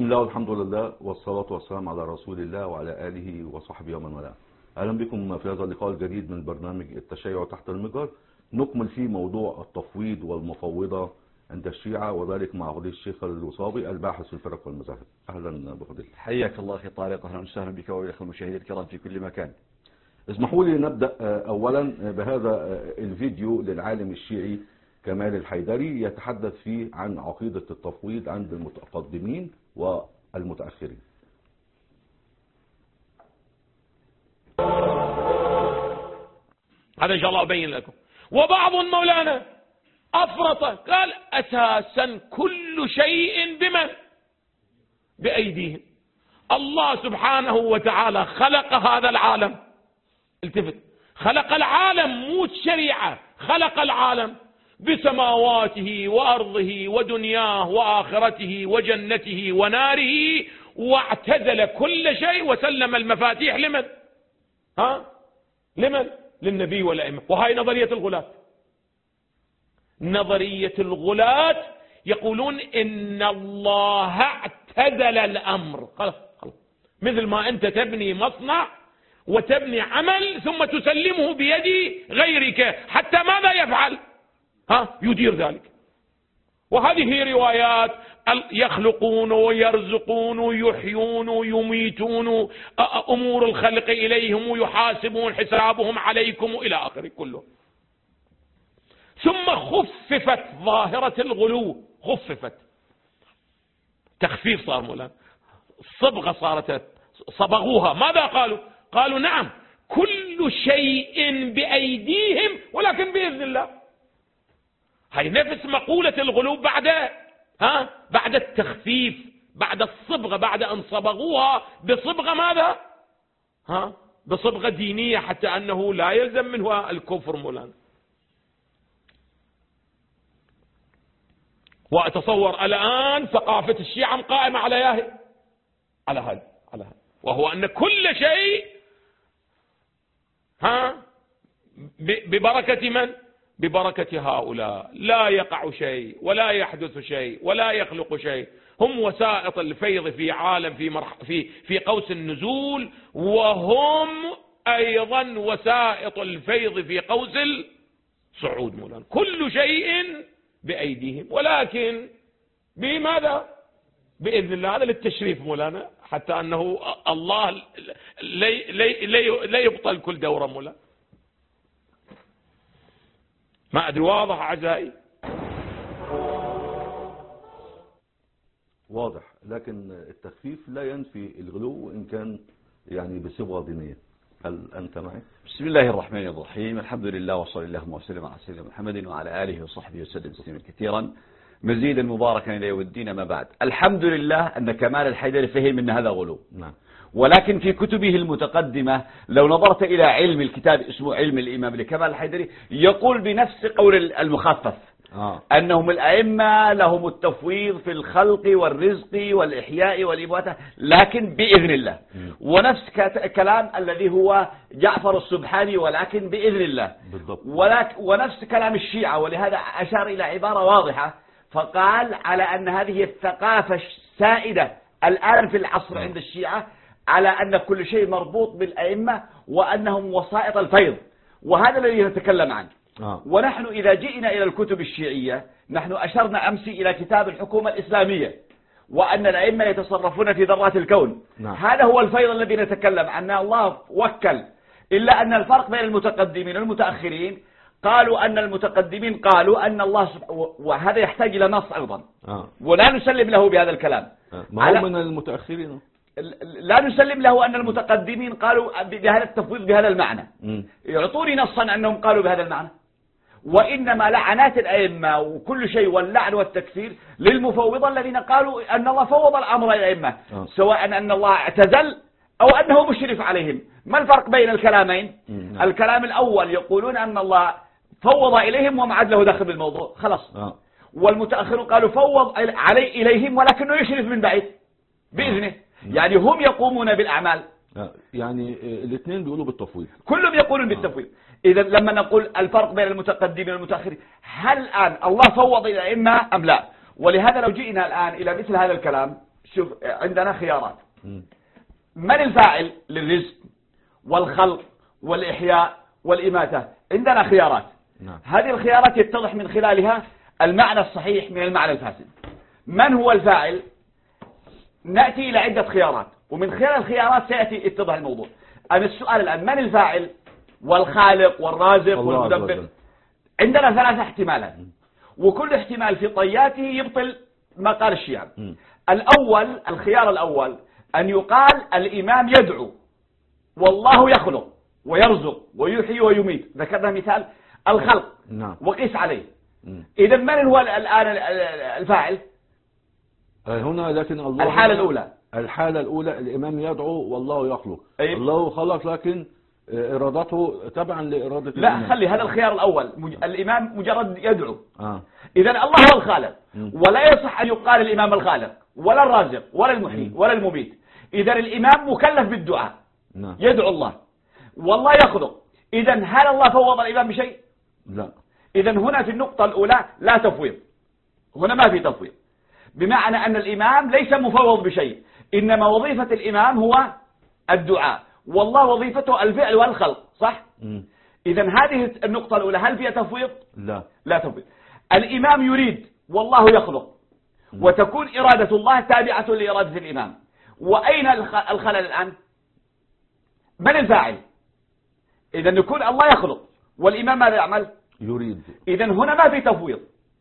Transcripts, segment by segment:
بسم الله والحمد لله والصلاة والسلام على رسول الله وعلى آله وصحبه ومن والاه. أهلا بكم في هذا اللقاء الجديد من برنامج التشيع تحت المجهر، نكمل فيه موضوع التفويض والمفوضة عند الشيعة، وذلك مع فضيلة الشيخ الوصابي الباحث في الفرق والمذاهب. أهلا بفضيلة. حياك الله أخي طارق، أهلا وسهلا بك وبالأخوة المشاهدين الكرام في كل مكان. اسمحوا لي نبدأ أولا بهذا الفيديو للعالم الشيعي كمال الحيدري يتحدث فيه عن عقيدة التفويض عند المتقدمين والمتأخرين. هذا إن شاء الله أبين لكم. وبعض مولانا أفرط، قال أساسا كل شيء بمن؟ بأيديهم. الله سبحانه وتعالى خلق هذا العالم، التفت، خلق العالم مو شريعة، خلق العالم بسماواته وأرضه ودنياه وآخرته وجنته وناره، واعتزل كل شيء وسلم المفاتيح لمن؟ لمن؟ للنبي والأئمة. وهاي نظرية الغلاة. نظرية الغلاة يقولون إن الله اعتزل الأمر. خلاص مثل ما أنت تبني مصنع وتبني عمل ثم تسلمه بيد غيرك، حتى ماذا يفعل؟ يدير ذلك. وهذه روايات يخلقون ويرزقون ويحيون ويميتون، أمور الخلق إليهم ويحاسبون حسابهم عليكم إلى آخره كله. ثم خففت ظاهرة الغلو، خففت، تخفيف صار مولانا، الصبغة صارت، صبغوها. ماذا قالوا؟ قالوا نعم كل شيء بأيديهم ولكن بإذن الله. هاي نفس مقولة الغلو بعد التخفيف، بعد الصبغة، بعد أن صبغوها بصبغة ماذا؟ بصبغة دينية، حتى أنه لا يلزم منها الكفر مولانا. وأتصور الآن ثقافة الشيعة قائمة على هذا، وهو أن كل شيء ببركة من؟ ببركة هؤلاء. لا يقع شيء ولا يحدث شيء ولا يخلق شيء. هم وسائط الفيض في عالم في قوس النزول، وهم أيضا وسائط الفيض في قوس الصعود مولانا. كل شيء بأيديهم ولكن بماذا؟ بإذن الله. هذا للتشريف مولانا، حتى أنه الله لا يبطل كل دورة مولانا. ما أدري واضح أعزائي؟ واضح، لكن التخفيف لا ينفي الغلو إن كان يعني بصبغة دينية. هل أنت معي؟ بسم الله الرحمن الرحيم، الحمد لله وصلى الله وسلم على سيدنا محمد وعلى آله وصحبه وسلم تسليما كثيرا مزيدا مباركا إلى يوم الدين. ما بعد، الحمد لله أن كمال الحيدري فهم أن هذا غلو. نعم. ولكن في كتبه المتقدمة لو نظرت إلى علم الكتاب اسمه علم الإمام لكمال الحيدري، يقول بنفس قول المخفف أنهم الأئمة لهم التفويض في الخلق والرزق والإحياء والإماتة لكن بإذن الله. ونفس كلام الذي هو جعفر السبحاني ولكن بإذن الله بالضبط. ونفس كلام الشيعة، ولهذا أشار إلى عبارة واضحة فقال على أن هذه الثقافة السائدة الآن في العصر عند الشيعة، على أن كل شيء مربوط بالأئمة وأنهم وسائط الفيض، وهذا الذي نتكلم عنه. ونحن إذا جئنا إلى الكتب الشيعية، نحن أشرنا أمس إلى كتاب الحكومة الإسلامية، وأن الأئمة يتصرفون في ذرات الكون. هذا هو الفيض الذي نتكلم عنه. الله وكل، إلا أن الفرق بين المتقدمين والمتأخرين، قالوا أن المتقدمين قالوا أن الله وهذا يحتاج إلى نص أيضا، ولا نسلم له بهذا الكلام. ما هو من المتأخرين لا نسلم له أن المتقدمين قالوا بهذا التفويض بهذا المعنى. يعطوني نصا أنهم قالوا بهذا المعنى. وإنما لعنات الأئمة وكل شيء واللعن والتكفير للمفوضة الذين قالوا أن الله فوض الأمر الأئمة، سواء أن الله اعتزل أو أنه مشرف عليهم. ما الفرق بين الكلامين؟ الكلام الأول يقولون أن الله فوض إليهم وما عاد له دخل بالموضوع، خلاص. والمتأخرون قالوا فوض إليهم ولكنه يشرف من بعيد بإذنه. يعني هم يقومون بالأعمال. يعني الاثنين بيقولوا بالتفويض، كلهم يقولون بالتفويض. إذا لما نقول الفرق بين المتقدمين والمتأخرين، هل الآن الله فوض إلى الأئمة أم لا؟ ولهذا لو جئنا الآن إلى مثل هذا الكلام، شوف عندنا خيارات. مم. من الفاعل للرزق والخلق والإحياء والإماتة؟ عندنا خيارات. نعم. هذه الخيارات يتضح من خلالها المعنى الصحيح من المعنى الفاسد. من هو الفاعل؟ نأتي إلى عدة خيارات، ومن خلال الخيارات سيأتي يتضح الموضوع. أنا السؤال الآن من الفاعل والخالق والرازق الله عز والمدبر؟ وجل. عندنا ثلاثة احتمالات، وكل احتمال في طياته يبطل ما قال الشيعة. الأول، الخيار الأول أن يقال الإمام يدعو والله يخلق ويرزق ويحيي ويميت. ذكرنا مثال الخلق. نعم. وقيس عليه. مم. إذا من هو الآن الفاعل؟ هنا لكن الله الحالة الأولى. الحالة الأولى الإمام يدعو والله يخلق. أي. الله خلق لكن إرادته تبعا لإرادة لا، الإمام. خلي هذا الخيار الأول. الإمام مجرد يدعو. آه. إذا الله هو الخالق، ولا يصح أن يقال الإمام الخالق ولا الرازق ولا المحيي ولا المميت. إذا الإمام مكلف بالدعاء. نعم. يدعو الله والله يخلق. إذا هل الله فوض الإمام بشيء؟ لا. إذا هنا في النقطة الأولى لا تفويض، هنا ما في تفويض، بمعنى أن الإمام ليس مفوض بشيء، إنما وظيفة الإمام هو الدعاء، والله وظيفته الفعل والخلق. صح؟ إذا هذه النقطة الأولى هل فيها تفويض؟ لا. لا تفويض. الإمام يريد والله يخلق، وتكون إرادة الله تابعة لإرادة الإمام. وأين الخلل الآن؟ من الفاعل؟ إذا يكون الله يخلق والإمام ماذا يعمل؟ يريد. إذا هنا ما في تفويض.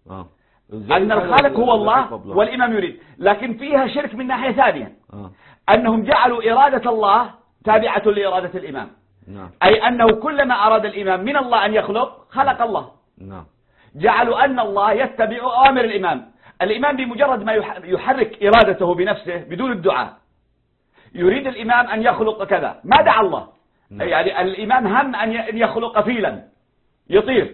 أن الخالق الخالق هو الله والإمام يريد، لكن فيها شرك من ناحية ثانية. أنهم جعلوا إرادة الله تابعة لإرادة الإمام. نعم. أي أنه كلما أراد الإمام من الله أن يخلق خلق الله. نعم. جعلوا أن الله يتبع أوامر الإمام. الإمام بمجرد ما يحرك إرادته بنفسه بدون الدعاء، يريد الإمام أن يخلق كذا، ما دعا الله. نعم. يعني الإمام هم أن يخلق فيلا يطير.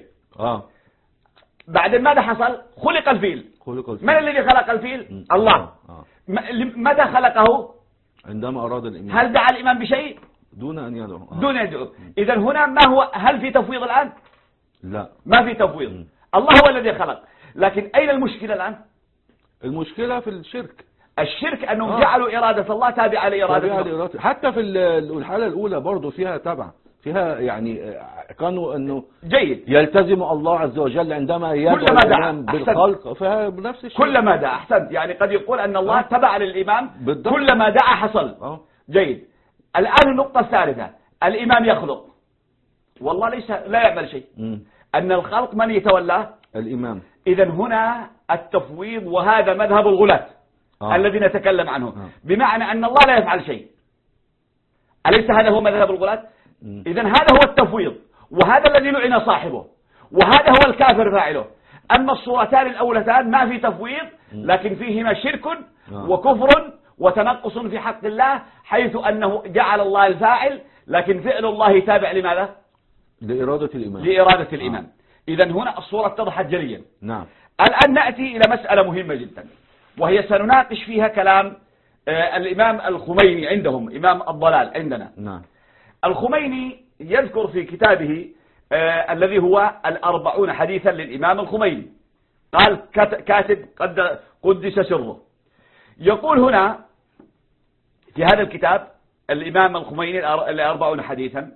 بعدين ماذا حصل؟ خلق الفيل. من الذي خلق الفيل؟ الله. متى خلقه؟ عندما أراد الإمام. هل دعا الإمام بشيء؟ دون أن يدعو. دون أن يدعو. إذا هنا ما هو؟ هل في تفويض الآن؟ لا. ما في تفويض. الله هو الذي خلق، لكن أين المشكلة الآن؟ المشكلة في الشرك. الشرك أنهم جعلوا إرادة الله تابعة لإرادة الله. حتى في الحالة الأولى برضو فيها تبع، فيها يعني كانوا أنه جيد يلتزم الله عز وجل عندما يدعو الإمام بالخلق، فهي بنفس الشيء. كلما دعا. أحسنت. يعني قد يقول أن الله تبع للإمام بالضبط. كلما دعا حصل. جيد. الآن النقطة الثالثة، الإمام يخلق والله لا يعمل شيء. أن الخلق من يتولاه؟ الإمام. إذا هنا التفويض، وهذا مذهب الغلاة الذي نتكلم عنه. بمعنى أن الله لا يفعل شيء. أليس هذا هو مذهب الغلاة؟ إذا هذا هو التفويض، وهذا الذي لعن صاحبه، وهذا هو الكافر فاعله. أما الصورتان الأولتان ما في تفويض، لكن فيهما شرك وكفر وتنقص في حق الله، حيث أنه جعل الله الفاعل، لكن فعل الله تابع لماذا؟ لإرادة الإمام. لإرادة الإمام. إذا هنا الصورة اتضحت جليا. نعم. الآن نأتي إلى مسألة مهمة جدا، وهي سنناقش فيها كلام الإمام الخميني، عندهم إمام الضلال عندنا. نعم. الخميني يذكر في كتابه الذي هو 40 حديثا للإمام الخميني، قال كاتب قدس سره، يقول هنا في هذا الكتاب الإمام الخميني 40 حديثا،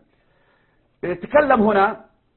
يتكلم هنا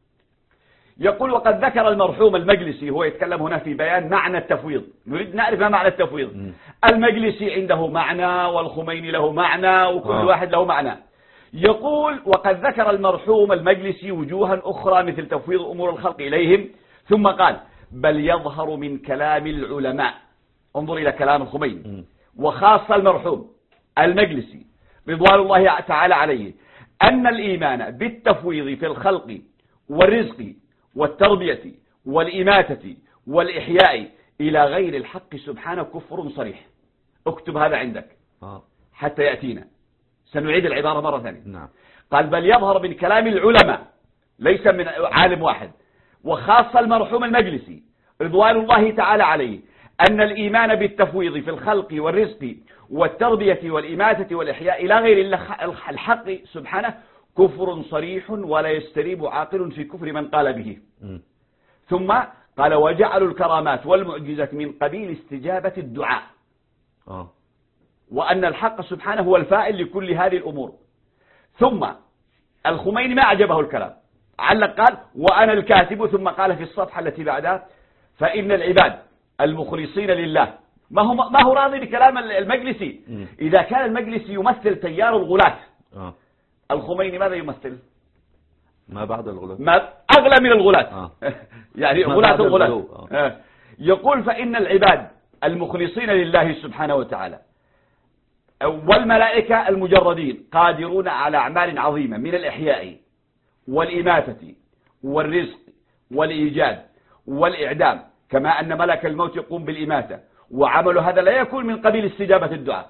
يقول: وقد ذكر المرحوم المجلسي، هو يتكلم هنا في بيان معنى التفويض، نريد نعرف ما معنى التفويض. المجلسي عنده معنى، والخميني له معنى، وكل واحد له معنى. يقول: وقد ذكر المرحوم المجلسي وجوها أخرى مثل تفويض أمور الخلق إليهم، ثم قال: بل يظهر من كلام العلماء، انظر إلى كلام الخميني وخاصة المرحوم المجلسي رضوان الله تعالى عليه، أن الإيمان بالتفويض في الخلق والرزق والتربية والإماتة والإحياء إلى غير الحق سبحانه كفر صريح. اكتب هذا عندك حتى يأتينا، سنعيد العبارة مرة ثانية. نعم. قال: بل يظهر من كلام العلماء، ليس من عالم واحد، وخاصة المرحوم المجلسي رضوان الله تعالى عليه، أن الإيمان بالتفويض في الخلق والرزق والتربية والإماتة والإحياء إلى غير الحق سبحانه كفر صريح، ولا يستريب عاقل في كفر من قال به. ثم قال: وجعلوا الكرامات والمعجزات من قبيل استجابة الدعاء. وأن الحق سبحانه هو الفاعل لكل هذه الأمور. ثم الخميني ما أعجبه الكلام، علق قال وأنا الكاتب، ثم قال في الصفحة التي بعدها فإن العباد المخلصين لله. ما هو راضي بكلام المجلسي. إذا كان المجلسي يمثل تيار الغلاة، الخميني ماذا يمثل؟ ما بعد الغلاة، ما أغلى من الغلاة. يعني غلاة الغلاة. يقول فإن العباد المخلصين لله سبحانه وتعالى والملائكة المجردين قادرون على أعمال عظيمة من الإحياء والإماتة والرزق والإيجاد والإعدام، كما أن ملك الموت يقوم بالإماتة، وعمل هذا لا يكون من قبيل استجابة الدعاء.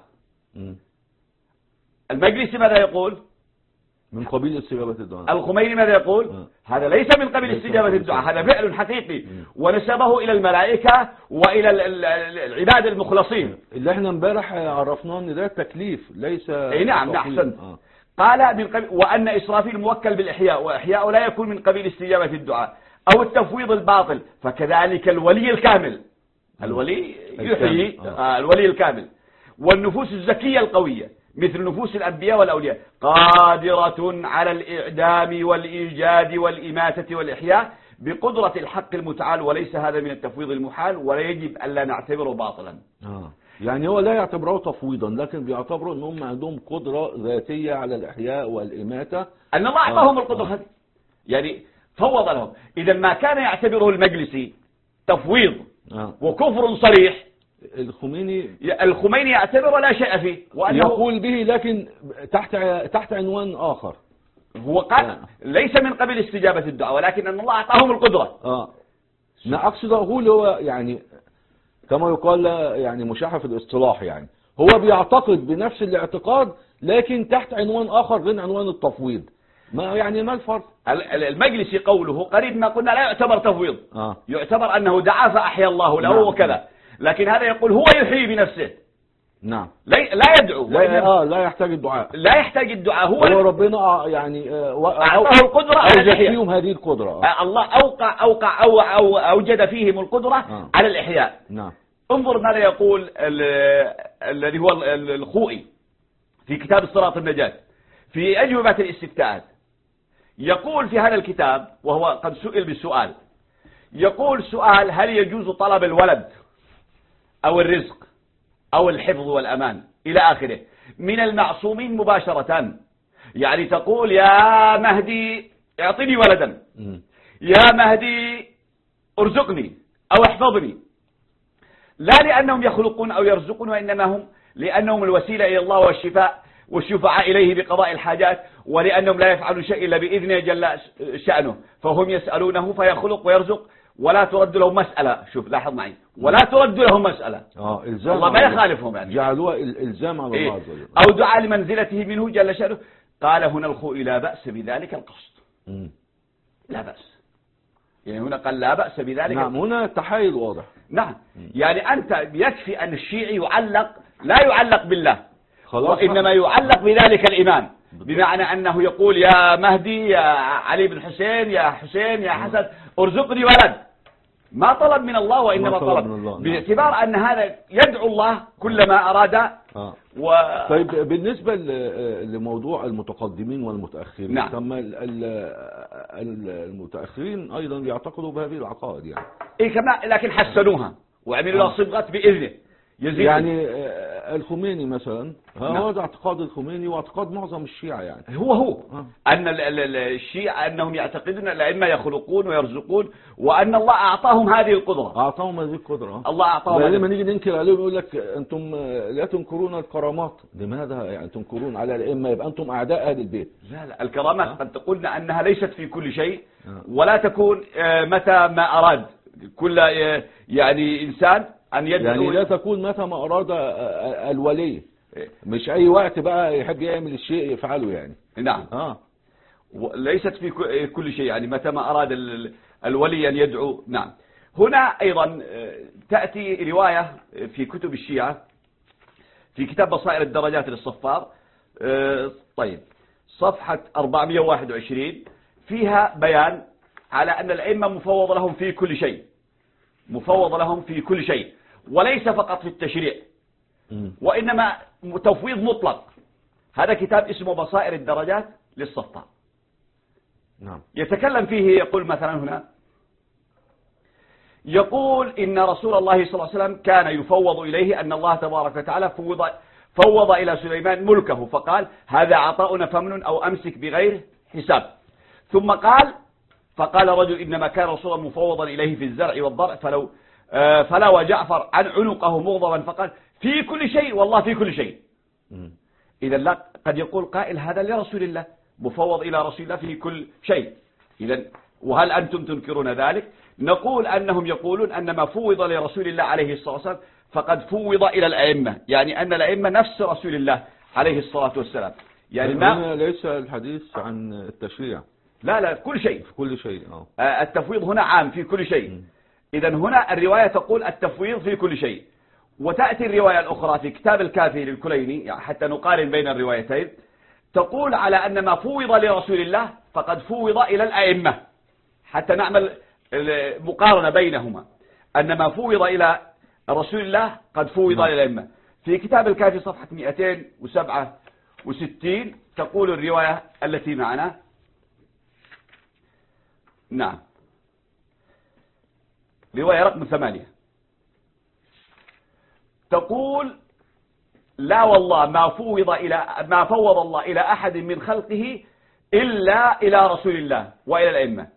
المجلس ماذا يقول؟ من قبيل استجابة الدعاء. الخميني ماذا يقول؟ هذا ليس من قبيل استجابة الدعاء، هذا فعل حقيقي، ونسبه إلى الملائكة وإلى العباد المخلصين. اللي احنا امبارح عرفناه ان ده تكليف ليس. نعم أحسنت. قال من قبيل، وأن إسرافيل موكل بالإحياء، وإحياء لا يكون من قبيل استجابة الدعاء أو التفويض الباطل، فكذلك الولي الكامل، الولي يحيي، الولي الكامل، والنفوس الزكية القوية مثل نفوس الأنبياء والأولياء قادرة على الإعدام والإيجاد والإماتة والإحياء بقدرة الحق المتعال، وليس هذا من التفويض المحال، ولا يجب ألا نعتبره باطلا. يعني هو لا يعتبره تفويضا، لكن بيعتبره أنهم عندهم قدرة ذاتية على الإحياء والإماتة، أن الله أعطاهم القدرة هذه، يعني فوض لهم. إذا ما كان يعتبره المجلسي تفويض وكفر صريح، الخميني يعتبر ولا شيء فيه، وأنه يقول به، لكن تحت عنوان آخر. هو قال ليس من قبل استجابة الدعاء، ولكن أن الله أعطاهم القدرة. ما أقصد أقول هو يعني كما يقال يعني مشاحة في الاصطلاح، يعني هو بيعتقد بنفس الاعتقاد لكن تحت عنوان آخر غير عنوان التفويض. ما الفرق؟ المجلسي قوله قريب ما قلنا لا يعتبر تفويض، يعتبر أنه دعا فأحيا الله له وكذا، لكن هذا يقول هو يحيي بنفسه. نعم. لا يدعو. لا يحتاج الدعاء. لا يحتاج الدعاء. هو ربنا يعني أعطاه القدرة على الإحياء. فيهم هذه القدرة. الله أوجد فيهم القدرة على الإحياء. نعم. انظر ماذا يقول الذي هو الخوئي في كتاب الصراط النجاة في أجوبة الاستفتاءات. يقول في هذا الكتاب، وهو قد سئل بالسؤال، يقول سؤال: هل يجوز طلب الولد أو الرزق أو الحفظ والأمان إلى آخره من المعصومين مباشرة؟ يعني تقول يا مهدي اعطني ولدا، يا مهدي ارزقني أو احفظني، لا لأنهم يخلقون أو يرزقون، وإنما هم لأنهم الوسيلة إلى الله والشفعاء إليه بقضاء الحاجات، ولأنهم لا يفعلون شيء إلا بإذنه جل شأنه، فهم يسألونه فيخلق ويرزق ولا ترد لهم مسألة. شوف لاحظ معي، ولا ترد لهم مسألة. الله ما يخالفهم، يعني جعلوها الإلزام على الله عز وجل، أو دعاء لمنزلته منه جل شأنه. قال هنا الخوئي: لا بأس بذلك القصد. لا بأس، يعني هنا قال لا بأس بذلك. نعم، هنا تحايل واضح. نعم، يعني أنت يكفي أن الشيعي لا يعلق بالله، وإنما يعلق بذلك الإمام، بمعنى أنه يقول يا مهدي، يا علي بن حسين، يا حسين، يا حسن ارزقني ولد. ما طلب من الله، وإنما طلب باعتبار أن هذا يدعو الله كلما أراد. طيب، بالنسبة لموضوع المتقدمين والمتأخرين، نعم. ثم المتأخرين أيضا يعتقدوا بهذه العقائد، يعني كما لكن حسنوها وعملوا لها صبغة بإذنه. يعني الخميني مثلا، هذا اعتقاد الخميني واعتقاد معظم الشيعة، يعني هو أن الشيعة أنهم يعتقدون الأئمة يخلقون ويرزقون، وأن الله أعطاهم هذه القدرة. الله أعطاهم. لما نيجي ننكر عليهم يقول لك أنتم لا تنكرون الكرامات. لماذا يعني تنكرون على الأئمة؟ يبقى أنتم أعداء أهل البيت. لا، الكرامات قد تقولنا أنها ليست في كل شيء، ولا تكون متى ما أراد كل يعني إنسان أن يدعو، يعني لا تكون متى ما أراد الولي، مش أي وقت بقى يحب يعمل الشيء يفعله، يعني. نعم. ليست في كل شيء، يعني متى ما أراد الولي أن يدعو. نعم. هنا أيضا تأتي رواية في كتب الشيعة في كتاب بصائر الدرجات للصفار، طيب، صفحة 421، فيها بيان على أن الأئمة مفوض لهم في كل شيء، وليس فقط في التشريع، وإنما تفويض مطلق. هذا كتاب اسمه بصائر الدرجات للسطار. نعم. يتكلم فيه، يقول مثلا هنا، يقول إن رسول الله صلى الله عليه وسلم كان يفوض إليه أن الله تبارك وتعالى فوض إلى سليمان ملكه فقال هذا عطاؤنا فمن أو أمسك بغير حساب. ثم فقال رجل إنما كان رسولا مفوضا إليه في الزرع والضرع فلا وجعفر عن عنقه مغضبا فقال في كل شيء والله في كل شيء. إذا لا قد يقول قائل هذا لرسول الله، مفوض إلى رسول الله في كل شيء. إذا وهل أنتم تنكرون ذلك؟ نقول أنهم يقولون أن ما فوض لرسول الله عليه الصلاة والسلام فقد فوض إلى الأئمة، يعني أن الأئمة نفس رسول الله عليه الصلاة والسلام. يعني ما ليس الحديث عن التشريع. لا كل شيء، في كل شيء. التفويض هنا عام في كل شيء. إذا هنا الرواية تقول التفويض في كل شيء، وتأتي الرواية الأخرى في كتاب الكافي للكليني يعني حتى نقارن بين الروايتين، تقول على أن ما فوض لرسول الله فقد فوض إلى الأئمة، حتى نعمل مقارنة بينهما، أن ما فوض إلى رسول الله قد فوض إلى الأئمة. في كتاب الكافي صفحة 267 تقول الرواية التي معنا، نعم، رواية رقم 8 تقول لا والله ما فوض الله إلى أحد من خلقه إلا إلى رسول الله وإلى الأئمة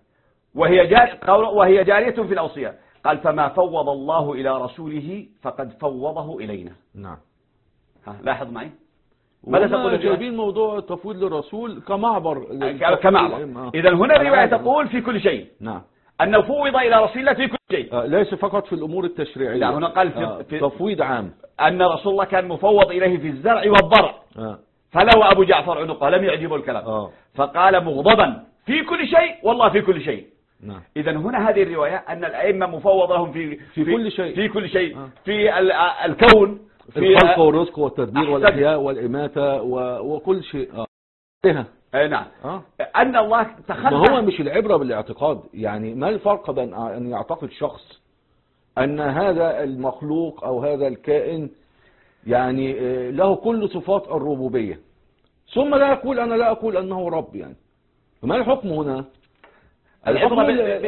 وهي جارية في الأوصية. قال فما فوض الله إلى رسوله فقد فوضه إلينا. نعم. لاحظ معي ماذا تقول؟ جايبين موضوع التفويض للرسول كمعبر. إذا هنا الرواية تقول في كل شيء. نعم. أنه فوض إلى رسول الله في كل شيء، ليس فقط في الأمور التشريعية. لا، هنا قال في تفويض عام أن رسول الله كان مفوض إليه في الزرع والضرع. فلو أبو جعفر عنقه لم يعجبه الكلام فقال مغضبا في كل شيء والله في كل شيء. نعم. إذا هنا هذه الرواية أن الأئمة مفوض لهم في كل شيء، في كل شيء، في الكون، في الخلق والرزق والتدبير والإحياء والإماتة وكل شيء. نعم. أن الله تخلى. ما هو مش العبرة بالاعتقاد، يعني ما الفرق بين أن يعتقد شخص أن هذا المخلوق أو هذا الكائن يعني له كل صفات الربوبية ثم لا يقول أنا لا أقول أنه رب، يعني ما الحكم هنا؟ الحكم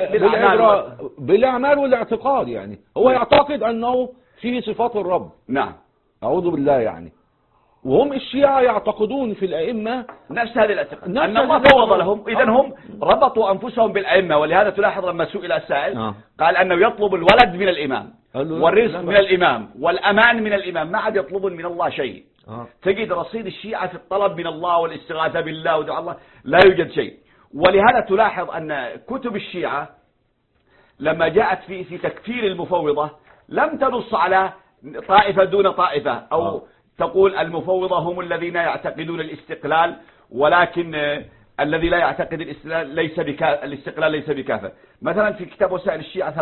بالأعمال والاعتقاد، يعني هو يعتقد أنه فيه صفات الرب. نعم. أعوذ بالله يعني. وهم الشيعة يعتقدون في الأئمة نفس هذه الاعتقاد أن الله فوض لهم. إذن هم ربطوا أنفسهم بالأئمة، ولهذا تلاحظ لما سئل السائل قال أنه يطلب الولد من الإمام والرزق من الإمام والأمان من الإمام، ما عاد يطلبون من الله شيء. تجد رصيد الشيعة في الطلب من الله والاستغاثة بالله ودعاء الله لا يوجد شيء. ولهذا تلاحظ أن كتب الشيعة لما جاءت في تكفير المفوضة لم تنص على طائفة دون طائفة أو تقول المفوضة هم الذين يعتقدون الاستقلال، ولكن الذي لا يعتقد الاستقلال ليس بكافر. مثلا في كتاب وسائل الشيعة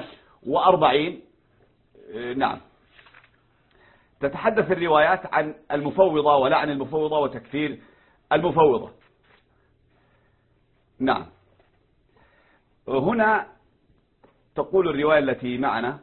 340 نعم تتحدث الروايات عن المفوضة ولعن المفوضة وتكفير المفوضة. نعم. هنا تقول الرواية التي معنا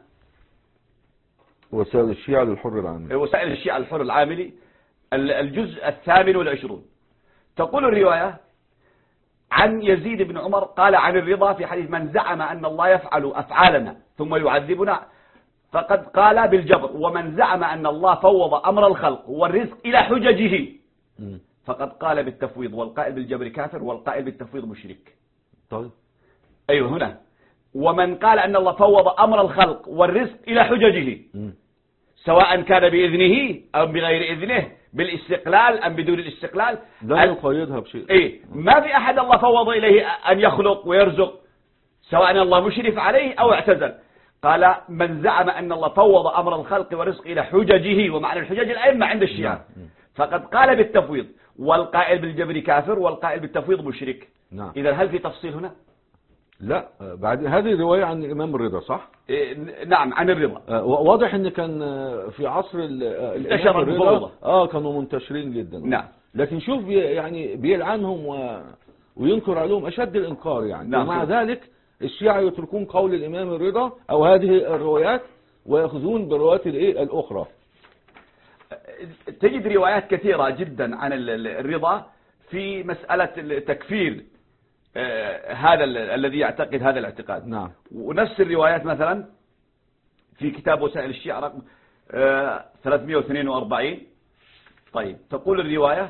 وسائل الشيعة للحر العاملي، وسائل الشيعة للحر العاملي الجزء 28 تقول الرواية عن يزيد بن عمر قال عن الرضا في حديث من زعم أن الله يفعل أفعالنا ثم يعذبنا فقد قال بالجبر، ومن زعم أن الله فوض أمر الخلق والرزق إلى حججه فقد قال بالتفويض، والقائل بالجبر كافر والقائل بالتفويض مشرك. طيب أيوه هنا ومن قال أن الله فوض أمر الخلق والرزق إلى حججه سواء كان بإذنه أو بغير إذنه، بالاستقلال أم بدون الاستقلال، لا يقيدها بشيء. ما في أحد الله فوض إليه أن يخلق ويرزق سواء الله مشرف عليه أو اعتزل. قال من زعم أن الله فوض أمر الخلق والرزق إلى حججه، ومعنى الحجج الأئمة عند الشيعة، فقد قال بالتفويض، والقائل بالجبر كافر والقائل بالتفويض مشرك. إذا هل في تفصيل هنا؟ لا. بعد هذه الرواية عن الإمام الرضا صح؟ نعم عن الرضا. واضح ان كان في عصر الإمام الرضا كانوا منتشرين جدا. نعم. لكن شوف يعني بيلعنهم وينكر عليهم أشد الإنكار يعني. نعم. ومع ذلك الشيعة يتركون قول الإمام الرضا أو هذه الروايات ويأخذون بالروايات الأخرى. تجد روايات كثيرة جدا عن الرضا في مسألة تكفير هذا الذي يعتقد هذا الاعتقاد. نعم. ونفس الروايات مثلا في كتاب وسائل الشيعة رقم 342. طيب تقول الرواية،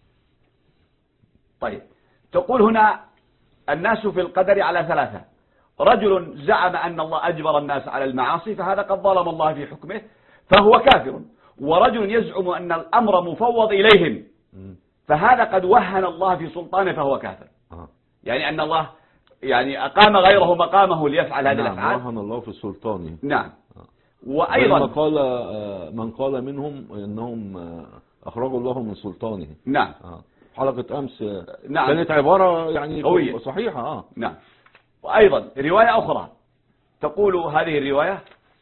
تقول هنا الناس في القدر على ثلاثة: رجل زعم أن الله أجبر الناس على المعاصي فهذا قد ظلم الله في حكمه فهو كافر، ورجل يزعم أن الأمر مفوض إليهم فهذا قد وهن الله في سلطانه فهو كافر. يعني أن الله يعني أقام غيره مقامه ليفعل هذه الأفعال. وهن الله في سلطانه. نعم. وأيضا من قال منهم أنهم أخرجوا الله من سلطانه. نعم. حلقة أمس نعم. كانت عبارة يعني قوية صحيحة. نعم. وأيضا رواية أخرى تقول هذه الرواية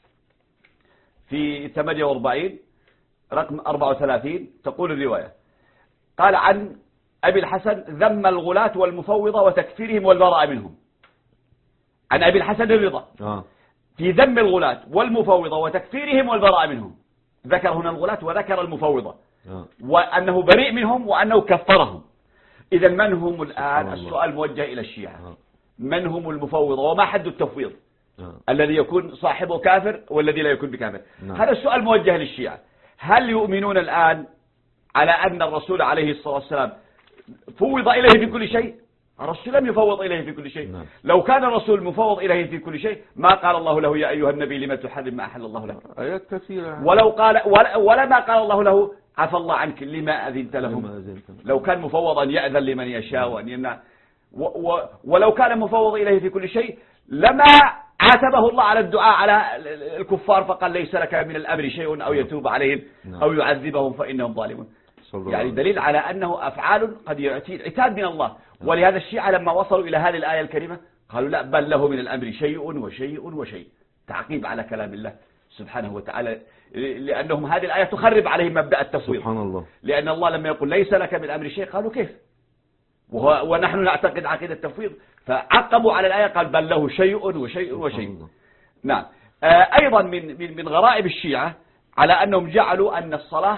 في 48 رقم 34. تقول الرواية: قال عن أبي الحسن: ذم الغلاة والمفوضة وتكفيرهم والبراء منهم. عن أبي الحسن الرضا في ذم الغلاة والمفوضة وتكفيرهم والبراء منهم. ذكر هنا الغلاة وذكر المفوضة وأنه بريء منهم وأنه كفرهم. إذا من هم الآن؟ السؤال موجه إلى الشيعة: من هم المفوضة وما حد التفويض الذي يكون صاحبه كافر والذي لا يكون بكافر؟ هذا السؤال موجه للشيعة. هل يؤمنون الآن على أن الرسول عليه الصلاة والسلام فوض إليه في كل شيء؟ الرسول لم يفوض إليه في كل شيء. لو كان الرسول مفوض إليه في كل شيء ما قال الله له: يا أيها النبي لما تحرم ما أحل الله له. آيات كثيرة. ولو قال ولما قال الله له: عفى الله عنك لما أذنت لهم. لو كان مفوضا يأذن لمن يشاء ولو كان مفوض إليه في كل شيء لما عاتبه الله على الدعاء على الكفار فقال: ليس لك من الأمر شيء أو يتوب عليهم أو يعذبهم فإنهم ظالمون. يعني دليل على أنه أفعال قد يأتي عتاب من الله. ولهذا الشيعة لما وصلوا إلى هذه الآية الكريمة قالوا: لا، بل له من الأمر شيء وشيء وشيء، تعقيب على كلام الله سبحانه وتعالى، لأنهم هذه الآية تخرب عليهم مبدأ التفويض. سبحان الله. لأن الله لما يقول: ليس لك من الأمر شيء، قالوا: كيف؟ ونحن نعتقد عقيدة التفويض، فعقبوا على الآية قال: بل له شيء وشيء وشيء. نعم. أيضا من غرائب الشيعة على أنهم جعلوا أن الصلاة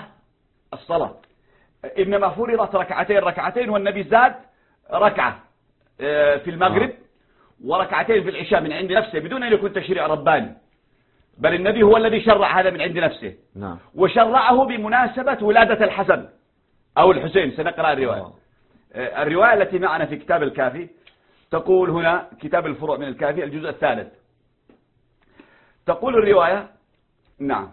إنما فرضت ركعتين والنبي زاد ركعة في المغرب وركعتين في العشاء من عند نفسه بدون أن يكون تشريع رباني، بل النبي هو الذي شرع هذا من عند نفسه. نعم. وشرعه بمناسبة ولادة الحسن أو الحسين. سنقرأ الرواية. الرواية التي معنا في كتاب الكافي تقول هنا، كتاب الفروع من الكافي الجزء الثالث، تقول الرواية: نعم،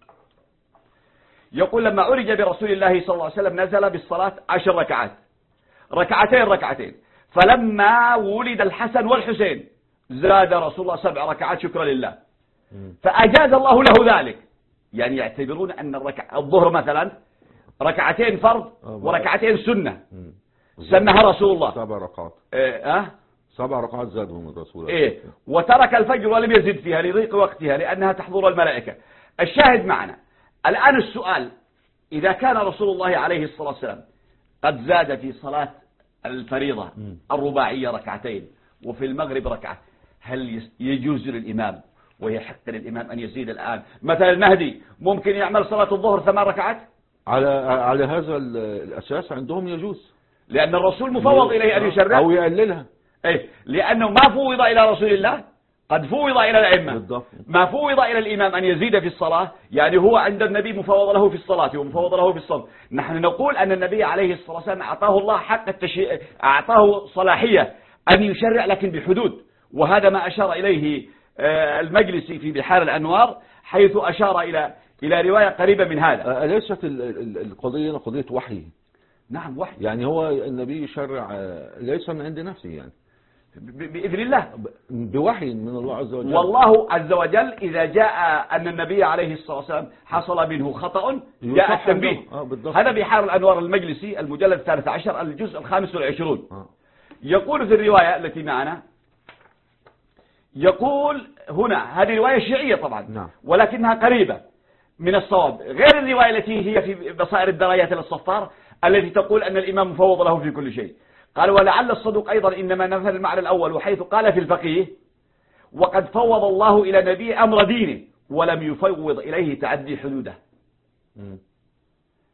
يقول: لما عرج برسول الله صلى الله عليه وسلم نزل بالصلاة 10 ركعات، ركعتين، فلما ولد الحسن والحسين زاد رسول الله 7 ركعات شكرا لله، فأجاز الله له ذلك. يعني يعتبرون أن الظهر مثلا ركعتين فرض وركعتين سنة سنها رسول الله 7 ركعات. 7 ركعات زادهم الرسول. وترك الفجر ولم يزد فيها لضيق وقتها لأنها تحضر الملائكة. الشاهد معنا الآن السؤال: إذا كان رسول الله عليه الصلاة والسلام قد زاد في صلاة الفريضة الرباعية 2 وفي المغرب 1، هل يجوز للإمام ويحق للإمام أن يزيد الآن؟ مثلا المهدي ممكن يعمل صلاة الظهر 8 ركعات؟ على هذا الأساس عندهم يجوز، لأن الرسول مفوض إليه أن يشرع أو يقللها. لأنه ما فوض إلى رسول الله، قد فوض إلى الأئمة. ما فوض إلى الإمام أن يزيد في الصلاة، يعني هو عند النبي مفوض له في الصلاة ومفوض له في الصوم. نحن نقول أن النبي عليه الصلاة والسلام أعطاه الله حق التشريع، أعطاه صلاحية أن يشرع لكن بحدود، وهذا ما أشار إليه المجلسي في بحار الأنوار حيث أشار إلى رواية قريبة من هذا. أليست القضية قضية وحي؟ نعم، وحي. يعني هو النبي يشرع ليس من عند نفسه، يعني بإذن الله، بوحي من الله عز وجل. والله عز وجل إذا جاء أن النبي عليه الصلاة والسلام حصل منه خطأ جاء التنبيه. هذا بحار الأنوار المجلسي المجلد 13 الجزء 25. يقول في الرواية التي معنا، يقول هنا هذه رواية شيعية طبعا، ولكنها قريبة من الصواب، غير الرواية التي هي في بصائر الدرايات للصفار التي تقول أن الإمام مفوض له في كل شيء. قال: ولعل الصدوق أيضا إنما نفى المعنى الأول، وحيث قال في الفقيه: وقد فوض الله إلى نبي أمر دينه ولم يفوض إليه تعدي حدوده.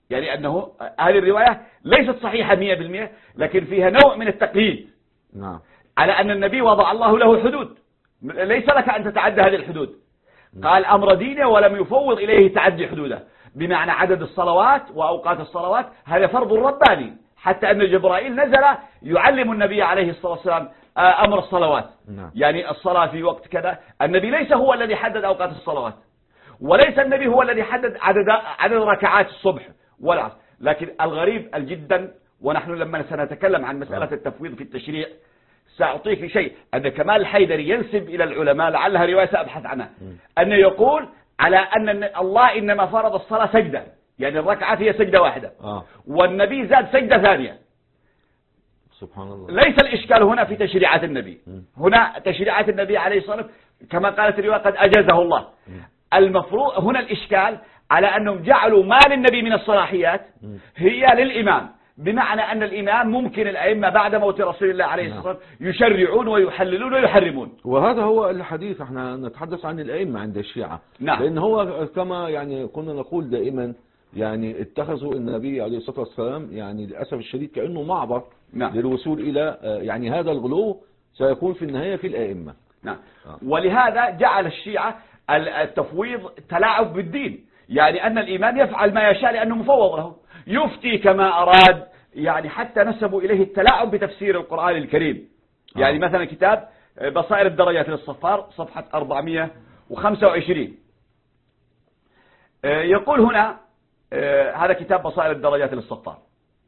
يعني أنه هذه الرواية ليست صحيحة 100%، لكن فيها نوع من التقييد. نعم. على أن النبي وضع الله له حدود، ليس لك أن تتعدى هذه الحدود. قال أمر دينه ولم يفوض إليه تعدي حدوده، بمعنى عدد الصلوات وأوقات الصلوات هذا فرض رباني، حتى أن جبرائيل نزل يعلم النبي عليه الصلاة والسلام أمر الصلوات. يعني الصلاة في وقت كذا. النبي ليس هو الذي حدد أوقات الصلوات، وليس النبي هو الذي حدد عدد ركعات الصبح والعصر. لكن الغريب جدا، ونحن لما سنتكلم عن مسألة التفويض في التشريع سأعطيك شيء، أن كمال الحيدري ينسب إلى العلماء، لعلها رواية سأبحث عنها، أنه يقول على أن الله إنما فرض الصلاة سجدة، يعني الركعات هي سجدة واحدة، والنبي زاد سجدة ثانية. سبحان الله. ليس الإشكال هنا في تشريعات النبي، هنا تشريعات النبي عليه الصلاة والسلام كما قالت الرواية قد أجازه الله. المفروض هنا الإشكال على أنهم جعلوا ما للنبي من الصلاحيات هي للإمام، بمعنى أن الإمام ممكن الأئمة بعد موت رسول الله عليه الصلاة والسلام يشرعون ويحللون ويحرمون. وهذا هو الحديث، احنا نتحدث عن الأئمة عند الشيعة. نعم. لأن هو كما يعني كنا نقول دائما، يعني اتخذوا النبي عليه الصلاة والسلام يعني للأسف الشديد كأنه معبر للوصول إلى يعني هذا الغلو سيكون في النهاية في الأئمة. نعم. ولهذا جعل الشيعة التفويض تلاعب بالدين، يعني أن الإمام يفعل ما يشاء لأنه مفوض له، يفتي كما أراد، يعني حتى نسبوا إليه التلاعب بتفسير القرآن الكريم. يعني مثلا كتاب بصائر الدرجات للصفار صفحة 425 يقول هنا، هذا كتاب بصائر الدرجات للصفار.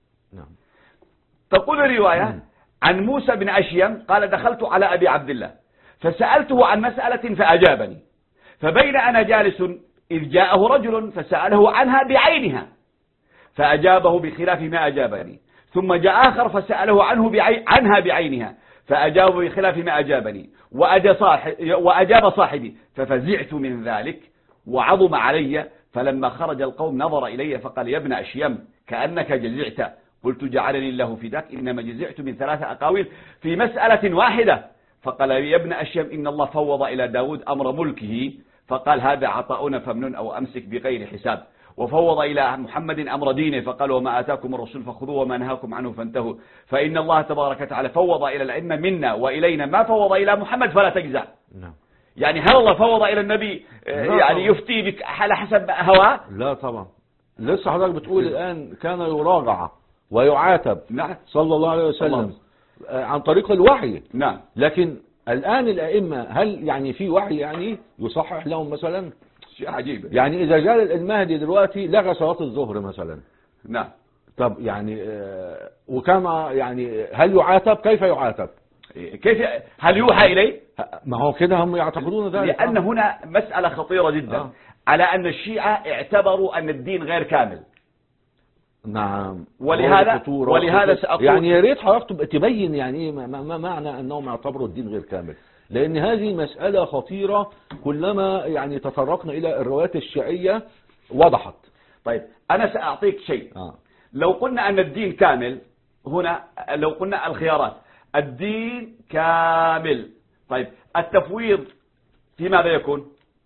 تقول الرواية عن موسى بن أشيم قال دخلت على أبي عبد الله فسألته عن مسألة فأجابني، فبين أنا جالس إذ جاءه رجل فسأله عنها بعينها فأجابه بخلاف ما أجابني، ثم جاء آخر فسأله عنها بعينها فأجابه بخلاف ما أجابني، وأجاب صاحبي ففزعت من ذلك وعظم علي، فلما خرج القوم نظر إلي فقال يا ابن أشيم كأنك جزعت، قلت جعلني الله فداك إنما جزعت من 3 أقاويل في مسألة واحدة، فقال يا ابن أشيم إن الله فوض إلى داود أمر ملكه فقال هذا عطاؤنا فمنن أو أمسك بغير حساب، وفوض إلى محمد أمر دينه فقال وما آتاكم الرسول فخذوه وما نهاكم عنه فانتهوا، فإن الله تبارك وتعالى فوض إلى الأئمة منا وإلينا ما فوض إلى محمد فلا تجزع. يعني هل الله فوض إلى النبي يعني يفتي على حسب هواه؟ لا طبعا. لسه حضرتك بتقول الآن كان يراجع ويعاتب صلى الله عليه وسلم عن طريق الوحي. نعم. لكن الآن الأئمة هل يعني في وحي يعني يصحح لهم مثلا؟ شيء عجيب. يعني إذا جاء المهدي دلوقتي لغى صلاة الظهر مثلا. نعم. طب يعني وكما يعني هل يعاتب؟ كيف يعاتب؟ كيف هل يوحى إليه؟ ما هو كده هم يعتقدون ذلك. لأن هنا مسألة خطيرة جدا على أن الشيعة اعتبروا أن الدين غير كامل. نعم. ولهذا سأقول يعني يا ريت حضرتك تبين يعني ايه ما معنى انهم يعتبروا الدين غير كامل، لان هذه مسألة خطيرة كلما يعني تطرقنا الى الروايات الشيعية وضحت. طيب انا سأعطيك شيء. لو قلنا ان الدين كامل، هنا لو قلنا الخيارات الدين كامل، طيب التفويض في ماذا يكون؟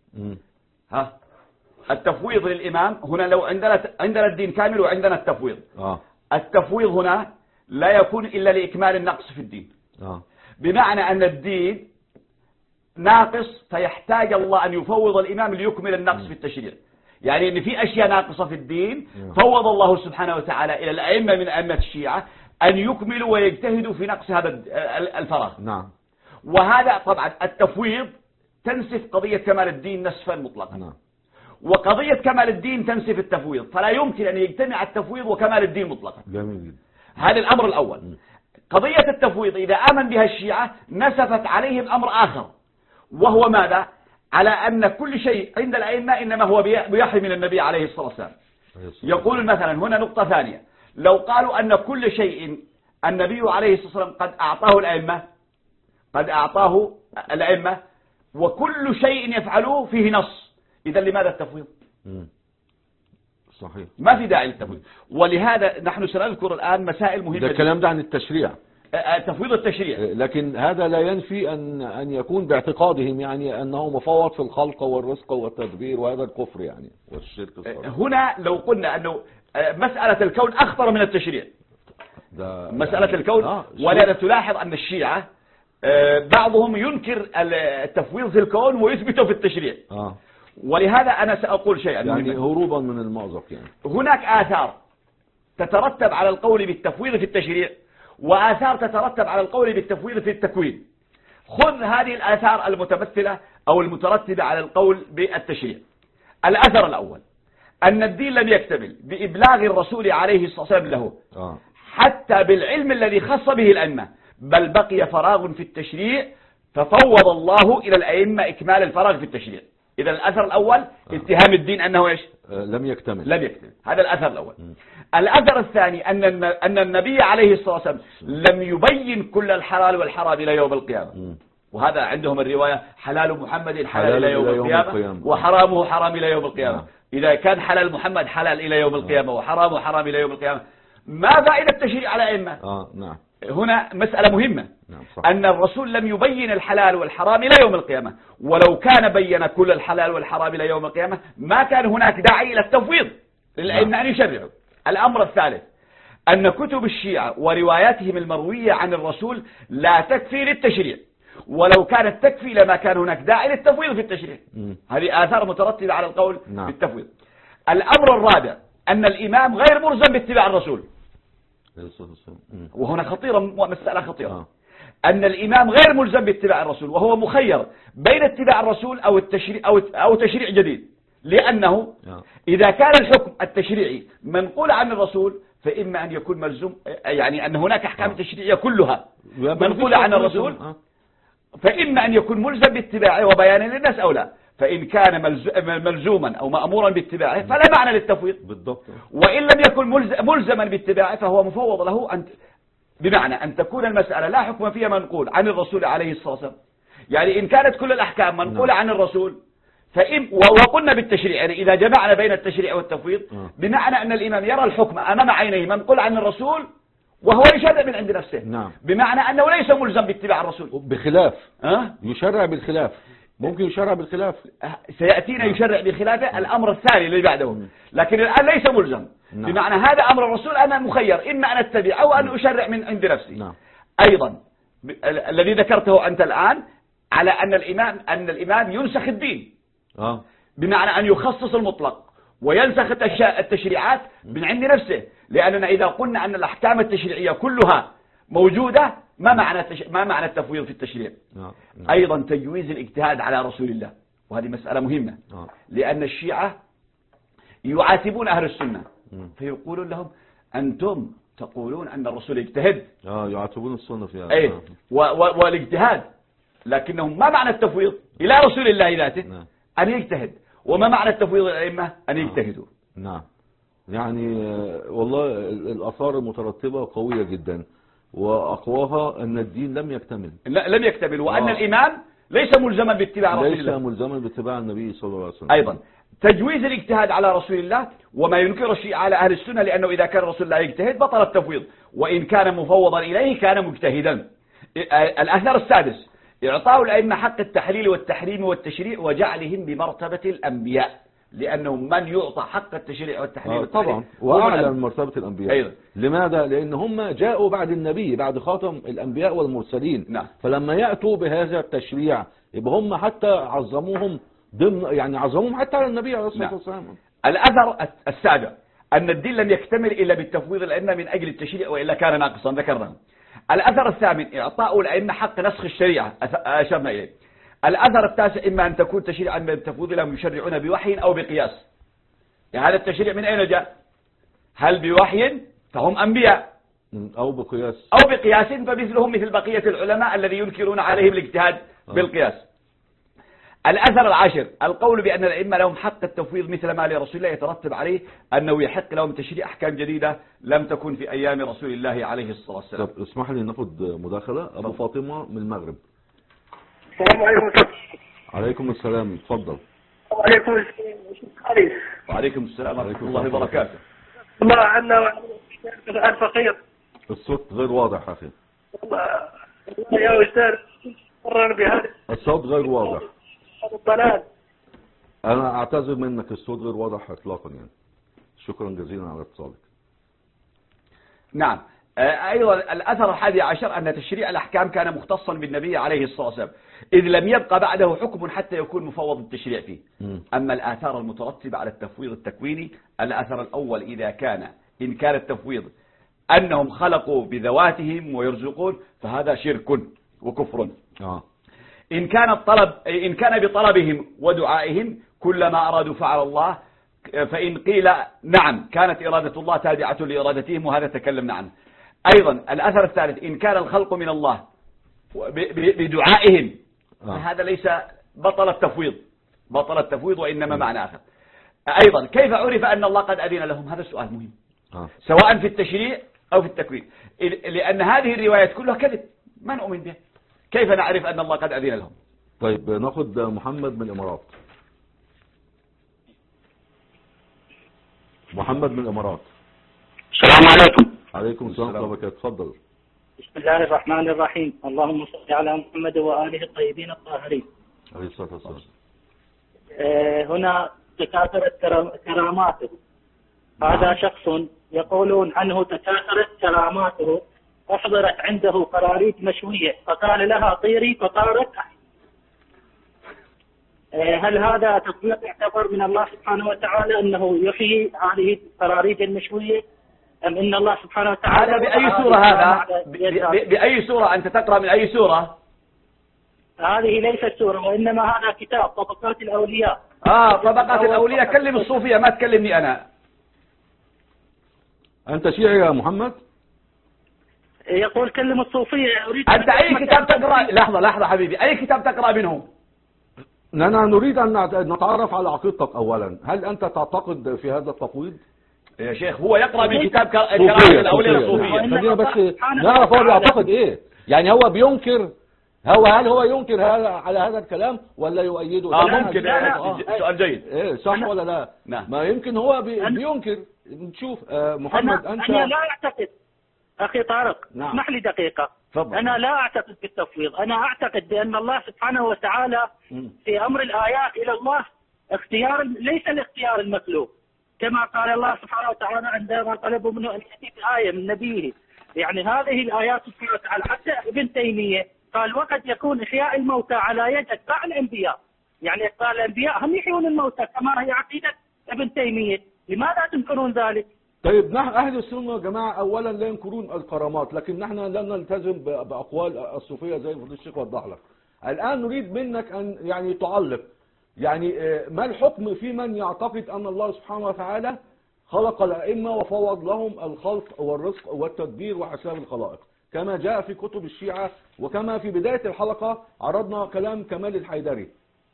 التفويض للإمام هنا لو عندنا الدين كامل وعندنا التفويض. التفويض هنا لا يكون إلا لإكمال النقص في الدين. بمعنى أن الدين ناقص فيحتاج الله أن يفوض الإمام ليكمل النقص في التشريع. يعني أن في أشياء ناقصة في الدين فوض الله سبحانه وتعالى إلى الأئمة من أئمة الشيعة أن يكملوا ويجتهدوا في نقص هذا الفراغ. وهذا طبعا التفويض تنسف قضية كمال الدين نسفا مطلقا. وقضية كمال الدين تنسف التفويض، فلا يمكن أن يجتمع التفويض وكمال الدين مطلقا. جميل. هذا الأمر الأول. قضية التفويض إذا آمن بها الشيعة نسفت عليهم أمر آخر، وهو ماذا؟ على أن كل شيء عند الأئمة إنما هو بوحي من النبي عليه الصلاة والسلام. يقول مثلا هنا نقطة ثانية، لو قالوا أن كل شيء النبي عليه الصلاة والسلام قد أعطاه الأئمة وكل شيء يفعلوه فيه نص، إذا لماذا التفويض؟ صحيح. ما في داعي للتفويض. ولهذا نحن سنذكر الآن مسائل مهمة. ده الكلام ده عن التشريع. تفويض التشريع. لكن هذا لا ينفي أن يكون باعتقادهم يعني أنه مفوض في الخلق والرزق والتدبير، وهذا الكفر يعني والشرك الصغير. هنا لو قلنا أنه مسألة الكون أخطر من التشريع. مسألة يعني الكون. ولهذا تلاحظ أن الشيعة بعضهم ينكر التفويض في الكون ويثبته في التشريع. ولهذا أنا سأقول شيئا يعني هروبا من المأزق. يعني هناك آثار تترتب على القول بالتفويض في التشريع، وآثار تترتب على القول بالتفويض في التكوين. خذ هذه الآثار المتمثلة أو المترتبة على القول بالتشريع. الأثر الأول أن الدين لم يكتمل بإبلاغ الرسول عليه الصلاة والسلام له حتى بالعلم الذي خص به الأئمة، بل بقي فراغ في التشريع ففوض الله إلى الأئمة إكمال الفراغ في التشريع. إذا الأثر الأول اتهام الدين أنه إيش؟ لم يكتمل. هذا الأثر الأول. الأثر الثاني أن النبي عليه الصلاة والسلام لم يبين كل الحلال والحرام إلى يوم القيامة. وهذا عندهم الرواية حلال محمد حلال إلى يوم القيامة وحرامه حرام إلى يوم القيامة. إذا كان حلال محمد حلال إلى يوم القيامة وحرامه حرام إلى يوم القيامة، ما فائدة التشريع على أئمة؟ نعم. هنا مسألة مهمة. أن الرسول لم يبين الحلال والحرام إلى يوم القيامة، ولو كان بين كل الحلال والحرام إلى يوم القيامة ما كان هناك داعي إلى التفويض للأئمة أن يشرعوا. الأمر الثالث أن كتب الشيعة ورواياتهم المروية عن الرسول لا تكفي للتشريع، ولو كانت تكفي لما كان هناك داعي للتفويض في التشريع. هذه آثار مترتبة على القول بالتفويض. الأمر الرابع أن الإمام غير ملزم باتباع الرسول، وهنا خطيرة، مسألة خطيرة. أن الإمام غير ملزم باتباع الرسول، وهو مخير بين اتباع الرسول أو تشريع جديد، لأنه إذا كان الحكم التشريعي منقول عن الرسول فإما أن يكون ملزوم، يعني أن هناك أحكام تشريعية كلها منقولة عن الرسول، فإما أن يكون ملزم باتباعه وبيانه للناس أو لا. فإن كان ملزوما أو مأمورا باتباعه فلا معنى للتفويض بالضبط. وإن لم يكن ملزما باتباعه فهو مفوض له بمعنى أن تكون المسألة لا حكم فيها منقول عن الرسول عليه الصلاة والسلام. يعني إن كانت كل الأحكام منقولة عن الرسول وقلنا بالتشريع، يعني إذا جمعنا بين التشريع والتفويض بمعنى أن الإمام يرى الحكم أمام عينيه منقول عن الرسول وهو يشرع من عند نفسه. بمعنى أنه ليس ملزم باتباع الرسول، بخلاف يشرع بالخلاف. ممكن يشرع بالخلاف، سيأتينا يشرع بخلافه الأمر الثاني اللي بعده، لكن الآن ليس ملزم. بمعنى هذا أمر الرسول أنا مخير إما أن أتبع أو أن أشرع من عند نفسي. أيضا الذي ذكرته أنت الآن على أن الإمام ينسخ الدين، بمعنى أن يخصص المطلق وينسخ التشريعات من عند نفسه. لأننا إذا قلنا أن الأحكام التشريعية كلها موجودة ما معنى التفويض في التشريع؟ أيضا تجويز الاجتهاد على رسول الله، وهذه مسألة مهمة. لأن الشيعة يعاتبون أهل السنة فيقولون لهم أنتم تقولون أن الرسول يجتهد. يعاتبون السنة في هذا. والاجتهاد، لكنهم ما معنى التفويض إلى رسول الله ذاته؟ أن يجتهد. وما معنى التفويض الأئمة؟ أن يجتهدوا. يعني والله الآثار المترتبة قوية جدا، وأقواها أن الدين لم يكتمل. لم يكتمل، وأن الإمام ليس ملزما باتباع رسول الله، ليس ملزما باتباع النبي صلى الله عليه وسلم. أيضا تجويز الاجتهاد على رسول الله، وما ينكر الشيعة على أهل السنة، لأنه إذا كان رسول الله يجتهد بطل التفويض، وإن كان مفوضا إليه كان مجتهدا. الأثر السادس إعطاء الأئمة حق التحليل والتحريم والتشريع وجعلهم بمرتبة الأنبياء، لأنهم من يعطى حق التشريع والتحريم طبعا وأعلى من مرتبة الأنبياء. لماذا؟ لأن هم جاءوا بعد النبي، بعد خاتم الأنبياء والمرسلين. فلما يأتوا بهذا التشريع يبقى هم حتى عظموهم يعني عظموهم حتى على النبي عليه الصلاة والسلام. الأثر السابع أن الدين لم يكتمل إلا بالتفويض الأئمة من أجل التشريع، وإلا كان ناقصا، ذكرنا. الأثر الثامن إعطاء الأئمة حق نسخ الشريعة، أشرنا إليه. الأثر التاسع إما أن تكون تشريعا من التفويض لهم يشرعون بوحي أو بقياس. يعني هذا التشريع من أين جاء؟ هل بوحي فهم أنبياء، أو بقياس فمثلهم مثل بقية العلماء الذي ينكرون عليهم الاجتهاد بالقياس. الأثر العاشر القول بأن الأئمة لهم حق التفويض مثل ما لرسول الله، يترتب عليه أنه يحق لهم تشريع أحكام جديدة لم تكن في أيام رسول الله عليه الصلاة والسلام. طب اسمح لي ناخد مداخلة. أبو فاطمة من المغرب. السلام عليكم. عليكم السلام، اتفضل. وعليكم السلام. وعليكم السلام ورحمة الله وبركاته. الله عنا الفقير. الصوت غير واضح أخي. يا أستاذ قرر بهذا الصوت غير واضح. الضلال. أنا أعتذر منك، الصوت غير واضح إطلاقا يعني. شكرا جزيلا على اتصالك. نعم. أيضا الأثر 11 أن تشريع الأحكام كان مختصا بالنبي عليه الصلاة والسلام، إذ لم يبقى بعده حكم حتى يكون مفوض التشريع فيه. أما الآثار المترتبة على التفويض التكويني، الأثر الأول إن كان التفويض أنهم خلقوا بذواتهم ويرزقون، فهذا شرك وكفر. إن كان بطلبهم ودعائهم كلما أرادوا فعل الله، فإن قيل نعم كانت إرادة الله تابعة لإرادتهم، وهذا تكلمنا عنه. أيضا الأثر الثالث إن كان الخلق من الله بدعائهم، فهذا ليس بطل التفويض وإنما معنى آخر. أيضا كيف عرف أن الله قد أذن لهم؟ هذا سؤال مهم، سواء في التشريع أو في التكوين، لأن هذه الروايات كلها كذب ما نؤمن بها. كيف نعرف أن الله قد أذن لهم؟ طيب ناخد محمد من الإمارات. محمد من الإمارات. السلام عليكم. عليكم السلام ورحمة الله وبركاته. تفضل. بسم الله الرحمن الرحيم. اللهم صل على محمد وآله الطيبين الطاهرين. عليه الصلاة والسلام. هنا تكاثرت كراماته. هذا شخص يقولون عنه تكاثرت كراماته، أحضرت عنده قراريط مشوية فقال لها طيري فطارت. هل هذا تطبيق يعتبر من الله سبحانه وتعالى أنه يحيي هذه القراريط المشوية، أم إن الله سبحانه وتعالى هذا بأي سورة؟ هذا بأي سورة؟ أنت تقرأ من أي سورة؟ هذه ليست سورة، وإنما هذا كتاب طبقات الأولياء. طبقات الأولياء. كلم الصوفية ما تكلمني أنا. أنت شيعي يا محمد؟ يقول كلم الصوفية. أريد أنت أي كتاب تقرأ؟ لحظة حبيبي، أي كتاب تقرأ منهم؟ أنا نريد أن نتعرف على عقيدتك أولا. هل أنت تعتقد في هذا التفويض؟ يا شيخ هو يقرأ من كتاب كرامة الأولياء الصوفية. خلينا بس نعرف هو بيعتقد إيه. يعني هو بينكر، هل هو ينكر على هذا الكلام ولا يؤيده؟ ممكن. سؤال جيد. إيه صح ولا لا؟ نعم. ما يمكن هو بينكر. نشوف محمد. أنت أنا لا أعتقد أخي طارق. نعم. اسمح لي دقيقة. فضل. أنا لا أعتقد بالتفويض. أنا أعتقد بأن الله سبحانه وتعالى في أمر الآيات إلى الله اختيار، ليس الاختيار المطلوب، كما قال الله سبحانه وتعالى عندما طلبوا منه أن يأتي بآية من نبيه. يعني هذه الآيات سبحانه وتعالى. حتى ابن تيمية قال وقد يكون إحياء الموتى على يد أتباع الأنبياء، يعني أتباع الأنبياء هم يحيون الموتى كما هي عقيدة ابن تيمية. لماذا تنكرون ذلك؟ طيب نحن أهل السنة يا جماعة أولا لا ينكرون الكرامات، لكن نحن لا نلتزم بأقوال الصوفية زي ما الشيخ وضح لك. الآن نريد منك أن يعني تعلق، يعني ما الحكم في من يعتقد أن الله سبحانه وتعالى خلق الأئمة وفوض لهم الخلق والرزق والتدبير وحساب الخلائق، كما جاء في كتب الشيعة، وكما في بداية الحلقة عرضنا كلام كمال الحيدري.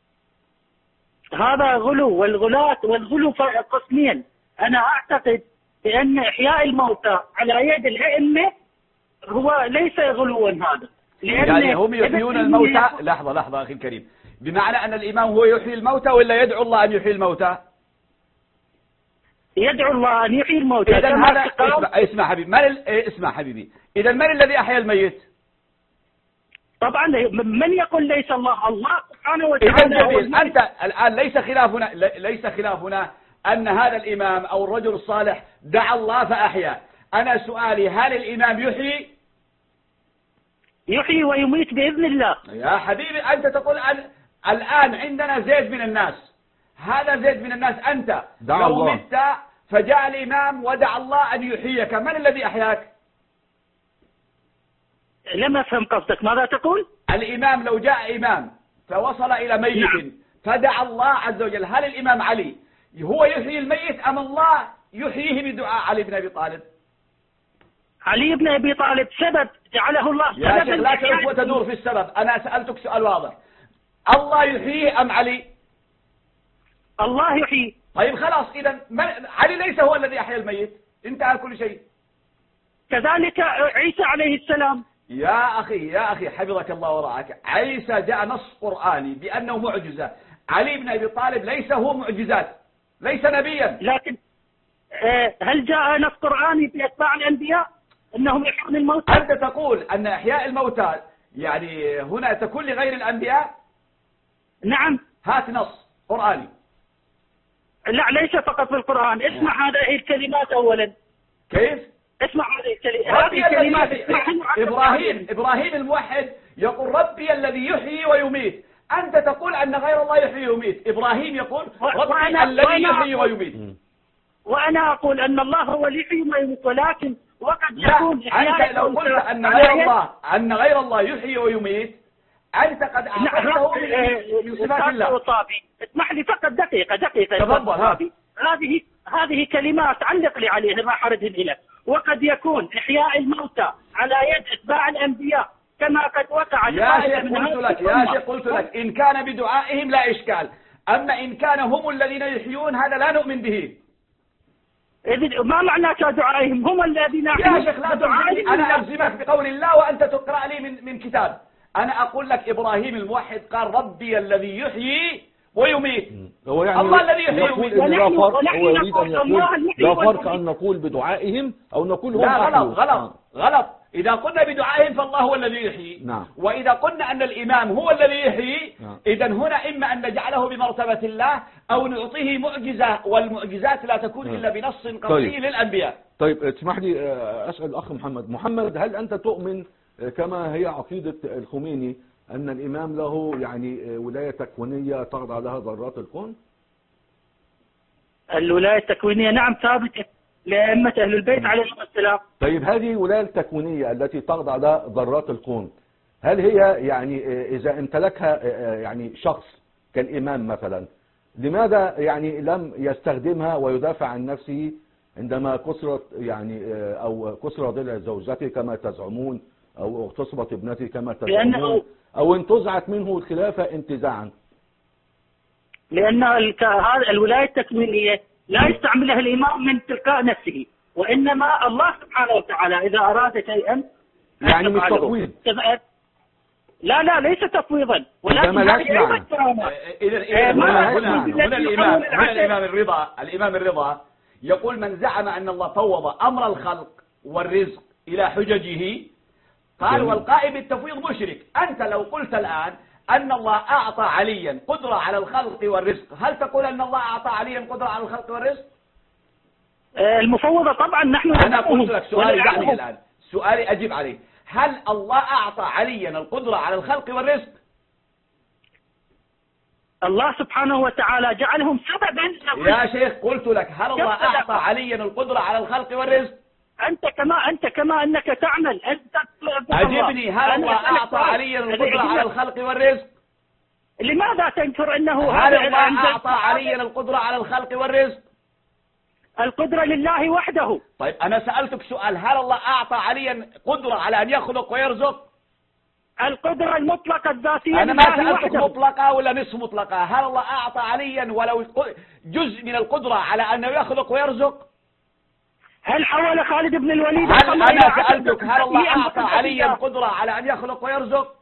هذا غلو، والغلو قسمين. أنا أعتقد بأن إحياء الموتى على يد الأئمة هو ليس غلوا هذا، يعني هم يحيون الموتى. لحظة أخي الكريم، بمعنى أن الإمام هو يحيي الموتى ولا يدعو الله أن يحيي الموتى؟ يدعو الله أن يحيي الموتى. إذا هذا اسمع حبيبي، اسمع حبيبي، إذا من الذي أحيا الميت؟ طبعا من يقول ليس الله؟ الله سبحانه وتعالى. أنت الآن ليس خلافنا أن هذا الإمام أو الرجل الصالح دعا الله فأحيا. أنا سؤالي هل الإمام يحيي ويميت بإذن الله؟ يا حبيبي أنت تقول الآن عندنا زيد من الناس، هذا زيد من الناس، أنت لو مت فجاء الإمام ودعا الله أن يحييك، من الذي أحياك؟ لم أفهم قصدك، ماذا تقول؟ الإمام لو جاء إمام فوصل إلى ميت فدعا الله عز وجل، هل الإمام علي هو يحيي الميت أم الله يحييه بدعاء علي بن أبي طالب؟ علي بن أبي طالب سبب جعله الله سببا. يا شيخ لا تلف وتدور في السبب، أنا سألتك سؤال واضح، الله يحييه أم علي؟ الله يحيي. طيب خلاص، إذا علي ليس هو الذي أحيا الميت، انتهى كل شيء. كذلك عيسى عليه السلام. يا أخي حفظك الله ورعاك، عيسى جاء نص قرآني بأنه معجزة، علي بن أبي طالب ليس هو معجزات، ليس نبيا. لكن هل جاء نص قرآني في أتباع الأنبياء أنهم يحيون الموتى؟ أنت تقول أن إحياء الموتى يعني هنا تكون لغير الأنبياء؟ نعم. هات نص قرآني. لا ليس فقط في القرآن. اسمع هذه الكلمات أولا. كيف؟ اسمع هذه الكلمات. إبراهيم الموحد يقول ربي الذي يحيي ويميت. أنت تقول أن غير الله يحيي ويميت. إبراهيم يقول ربي الذي يحيي ويميت. وأنا أقول أن الله هو اللي يحيي ويميت، ولكن وقد يكون أنت لو قلت أن غير الله يحيي ويميت أنت قد أعطيته من صفات الله. اسمح لي فقط دقيقة. تفضل. هذه كلمات علق لي عليها ما حردهم إليك. وقد يكون إحياء الموتى على يد أتباع الأنبياء كما قد وقع. يا شيخ قلت لك إن كان بدعائهم لا إشكال، أما إن كان هم الذين يحيون هذا لا نؤمن به. ما معنى دعائهم؟ هم الذين يحيون. يا شيخ لا تلزمني، أنا ألزمك بقول الله وأنت تقرأ لي من كتاب. أنا أقول لك إبراهيم الموحد قال ربي الذي يحيي ويميت. هو يعني الله الذي يحيي ويميت. لا فرق. هو يريد أن يقول لا فرق أن نقول بدعائهم أو نقول هم غلط. إذا قلنا بدعائهم فالله هو الذي يحيي. نعم. وإذا قلنا أن الإمام هو الذي يحيي إذا هنا إما أن نجعله بمرتبة الله أو نعطيه معجزة، والمعجزات لا تكون إلا بنص قطعي للأنبياء. طيب اسمح لي أسأل الأخ محمد، هل أنت تؤمن كما هي عقيدة الخميني أن الإمام له يعني ولاية تكوينية تخضع لها ذرات الكون؟ الولاية التكوينية نعم ثابتة لأئمة أهل البيت عليهم السلام. طيب هذه الولاية التكوينية التي تخضع لها ذرات الكون، هل هي يعني إذا امتلكها يعني شخص كالإمام مثلا، لماذا يعني لم يستخدمها ويدافع عن نفسه عندما كسرت يعني أو كسر ضلع زوجته كما تزعمون أو اغتصبت ابنته كما تزعمون أو انتزعت منه الخلافة انتزاعا؟ لأن هذه الولاية التكوينية لا يستعملها الإمام من تلقاء نفسه، وإنما الله سبحانه وتعالى إذا أراد شيئا يعني مش تفويض. لا ليس تفويضا، ولكن الإمام الرضا يقول من زعم أن الله فوض أمر الخلق والرزق إلى حججه قال والقائم بالتفويض مشرك. أنت لو قلت الآن أن الله أعطى عليا قدرة على الخلق والرزق، هل تقول أن الله أعطى عليا قدرة على الخلق والرزق؟ المفوضة طبعا نحن أنا قلت لك سؤالي دعني الآن، سؤالي أجيب عليه. هل الله أعطى عليا القدرة على الخلق والرزق؟ الله سبحانه وتعالى جعلهم سببا. يا شيخ قلت لك هل الله أعطى عليا القدرة على الخلق والرزق؟ أنت كما أنك تعمل أنت. أجبني، هل الله أعطى عليا القدرة على الخلق والرزق؟ لماذا تنكر أنه هل الله أعطى عليا القدرة على الخلق والرزق؟ القدرة لله وحده. طيب أنا سألتك سؤال، هل الله أعطى عليا قدرة على أن يخلق ويرزق؟ القدرة المطلقة الذاتية. أنا ما سألتك مطلقة ولا نصف مطلقة، هل الله أعطى عليا ولو جزء من القدرة على أنه يخلق ويرزق؟ هل حول خالد بن الوليد؟ هل أنا سألتك هل الله أعطى عليا القدرة على أن يخلق ويرزق؟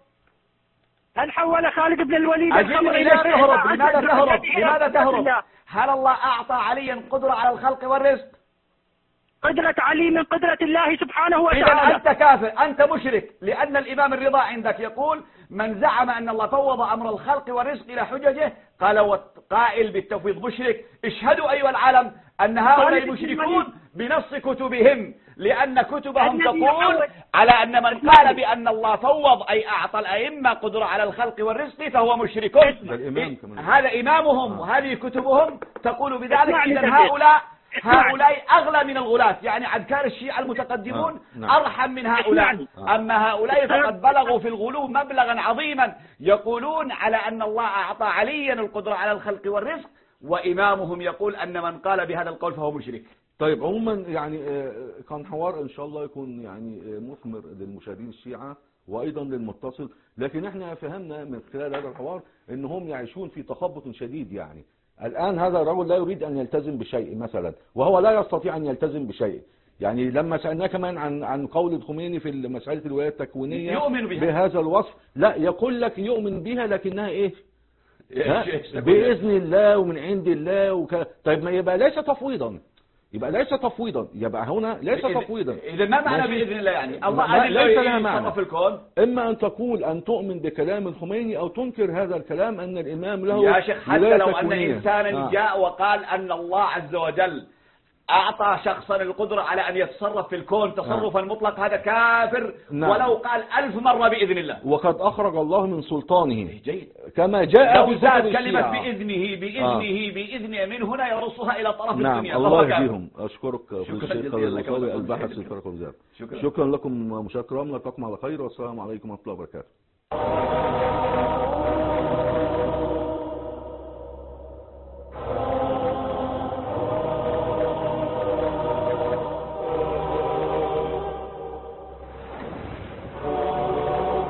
هل حول خالد بن الوليد؟ أجبني ليش تهرب؟ لماذا تهرب؟ هل الله أعطى عليا قدرة على الخلق والرزق؟ قدرة علي من قدرة الله سبحانه وتعالى. إذا أنت كافر، أنت مشرك، لأن الإمام الرضا عندك يقول من زعم أن الله فوض أمر الخلق والرزق إلى حججه قال والقائل بالتفويض مشرك. اشهدوا أيها العالم أن هؤلاء مشركون بنص كتبهم، لأن كتبهم تقول على أن من قال بأن الله فوض أي أعطى الأئمة قدرة على الخلق والرزق فهو مشرك. هذا إمامهم وهذه كتبهم تقول بذلك. إذن هؤلاء أغلى من الغلاة، يعني عدكار الشيعة المتقدمون أرحم من هؤلاء. أما هؤلاء فقد بلغوا في الغلو مبلغا عظيما، يقولون على أن الله أعطى عليا القدرة على الخلق والرزق، وإمامهم يقول أن من قال بهذا القول فهو مشرك. طيب عموما يعني كان حوار إن شاء الله يكون يعني مثمر للمشاهدين الشيعة وأيضا للمتصل، لكن احنا فهمنا من خلال هذا الحوار أنهم يعيشون في تخبط شديد. يعني الآن هذا الرجل لا يريد أن يلتزم بشيء مثلا، وهو لا يستطيع أن يلتزم بشيء. يعني لما سألناه كمان عن قول الخميني في مسألة الولاية التكوينية يؤمن بها بهذا الوصف، لا يقول لك يؤمن بها لكنها إيه؟ بإذن الله ومن عند الله طيب ما يبقى ليس تفويضا. يبقى ليس تفويضا، يبقى هنا ليس تفويضا. إذا ما معنى ماشي. بإذن الله يعني الله ليس لها معنى. يتصرف في الكون. إما أن تقول أن تؤمن بكلام الخميني أو تنكر هذا الكلام أن الإمام له يا شيخ حتى ولاية لو أن تكوينية. إنسانا جاء وقال أن الله عز وجل أعطى شخصا القدرة على أن يتصرف في الكون تصرفا مطلق، هذا كافر. نعم. ولو قال 1000 مرة بإذن الله. وقد أخرج الله من سلطانه جيد. كما جاء لو في زاد كتب كلمة الشيعة. بإذنه من هنا يرصها إلى طرف نعم. الدنيا. الله كافر. يهديهم. أشكرك شكرا الشيخ جزيلا. البخاري الباحث في الفرق والزاد. شكرا. شكرا لكم مشاهدينا الكرام، نلقاكم على خير والسلام عليكم ورحمة الله وبركاته.